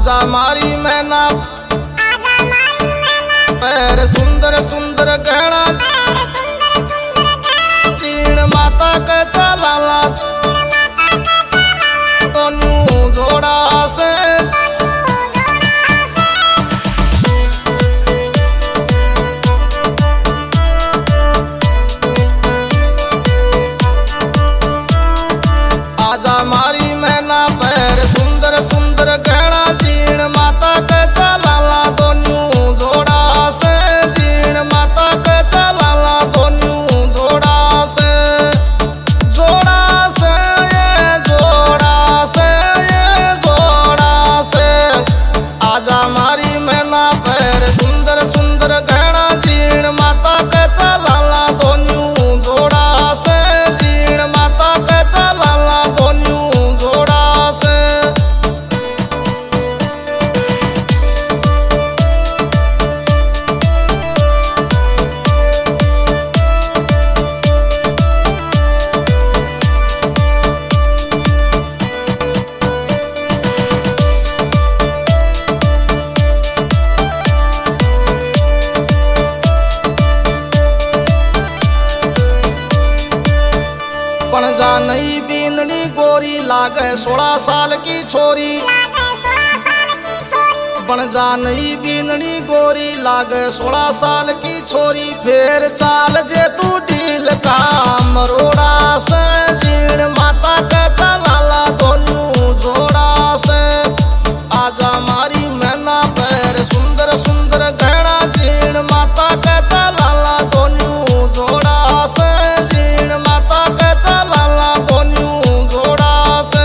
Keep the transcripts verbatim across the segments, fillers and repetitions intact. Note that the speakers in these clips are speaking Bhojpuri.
आजा मारी मैना पैर सुंदर सुंदर गहना चीण माता के चलाला तो न्यू जोड़ा से आजा मारी मैना पैर सुंदर सुंदर गहना चीण माता के चलाला तो न्यू जोड़ा से चीण माता के चलाला तो न्यू जोड़ा से जोड़ा से ये जोड़ा से ये जोड़ा से आजा मारी मैना पैर सुंदर सुंदर गहना चीण माता के चलाला तो न्यू जोड़ा से चीण माता के चलाला तो न्यू जोड़ा से पण जा नई बीननी गोरी लागे सोलह साल की छोरी बन जा नई बीननी गोरी लागे सोलह साल की छोरी फेर चाल जे तू ढील का मरोड़ा से चीण माता के चलाला दोनों जोड़ा से आजा मारी मैना पैर सुंदर सुंदर गहना चीण माता के चलाला दोनों जोड़ा से चीण माता के चलाला दोनों जोड़ा से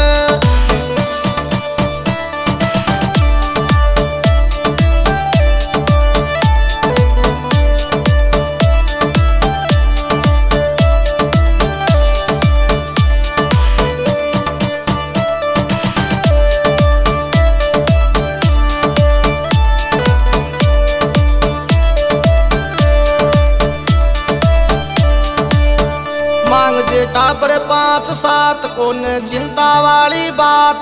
मांग जे टापर पांच सात कोन चिंता वाली बात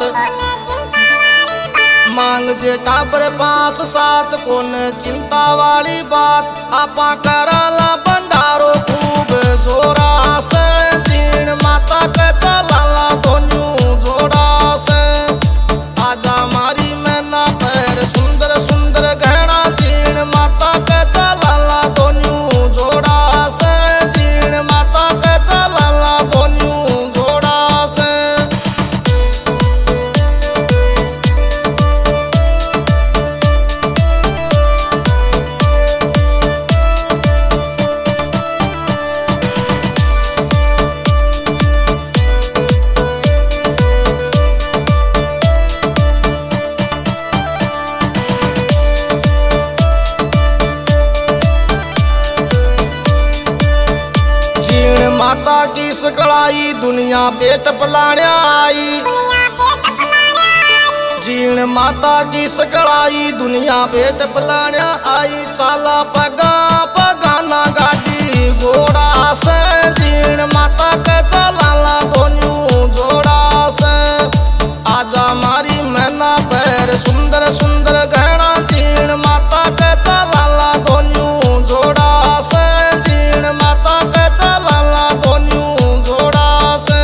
मांग जे टापर पांच सात कोन चिंता वाली बात आपा कराला भंडारो खूब जोरा से चीण माता के चलाला दोनों जोड़ा से आजा मारी मैना पैर सुंदर सुंदर गहना चीण माता के चलाला दोनों जोड़ा से चीण माता के चलाला दोनों जोड़ा से चीण माता की सकड़ाई दुनिया बेत पलाण्या आई चीण माता की सकड़ाई दुनिया बेत पलाण्या आई चाला पगा पगाना गाड़ी घोड़ा से चीण माता के चलाला दोनों जोड़ा से आजा मारी मैना पैर सुंदर सुंदर गहना चीण माता के चलाला दोनों जोड़ा से चीण माता के चलाला दोनों जोड़ा से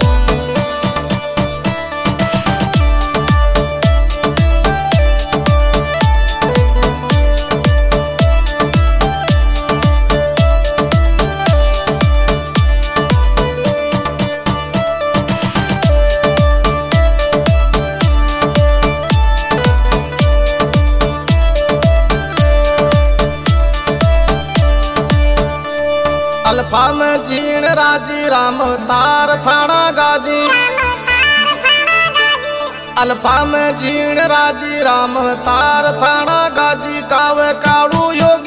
अल्फा में जीण राजी राम तार थाना गाजी अल्फा में जीण राजी राम तार थाना गाजी कावे काड़ू योग